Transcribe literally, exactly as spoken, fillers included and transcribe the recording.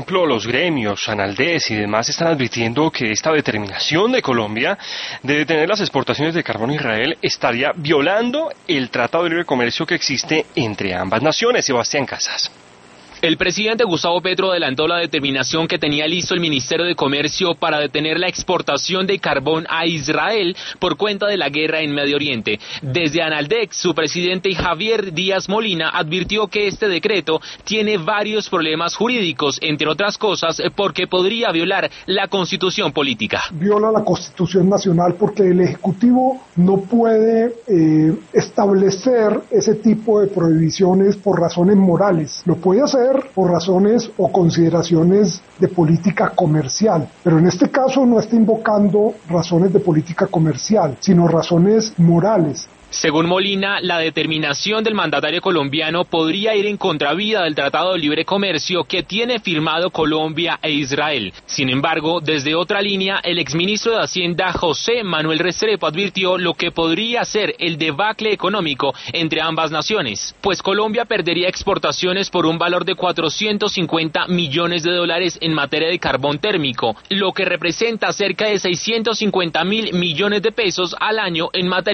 ejemplo, los gremios, Analdés y demás están advirtiendo que esta determinación de Colombia de detener las exportaciones de carbón a Israel estaría violando el Tratado de Libre Comercio que existe entre ambas naciones. Sebastián Casas. El presidente Gustavo Petro adelantó la determinación que tenía listo el Ministerio de Comercio para detener la exportación de carbón a Israel por cuenta de la guerra en Medio Oriente. Desde Analdec, su presidente Javier Díaz Molina advirtió que este decreto tiene varios problemas jurídicos, entre otras cosas porque podría violar la Constitución política. Viola la Constitución nacional porque el Ejecutivo no puede eh, establecer ese tipo de prohibiciones por razones morales. Lo puede hacer por razones o consideraciones de política comercial, pero en este caso no está invocando razones de política comercial, sino razones morales. Según Molina, la determinación del mandatario colombiano podría ir en contravía del Tratado de Libre Comercio que tiene firmado Colombia e Israel. Sin embargo, desde otra línea, el exministro de Hacienda José Manuel Restrepo advirtió lo que podría ser el debacle económico entre ambas naciones, pues Colombia perdería exportaciones por un valor de cuatrocientos cincuenta millones de dólares en materia de carbón térmico, lo que representa cerca de seiscientos cincuenta mil millones de pesos al año en materia